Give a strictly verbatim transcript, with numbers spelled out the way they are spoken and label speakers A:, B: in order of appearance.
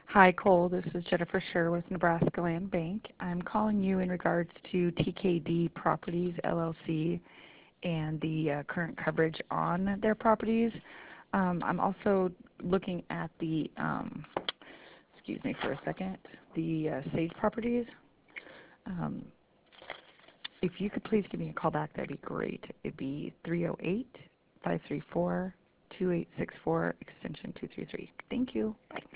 A: Hi, Cole. This is Jennifer Scher with Nebraska Land Bank. I'm calling you in regards to T K D Properties, L L C, and the uh, current coverage on their properties. Um, I'm also looking at the, um, excuse me for a second, the uh, Sage Properties. Um, if you could please give me a call back, that'd be great. It'd be three oh eight, five three four, two eight six four, extension two three three. Thank you. Bye.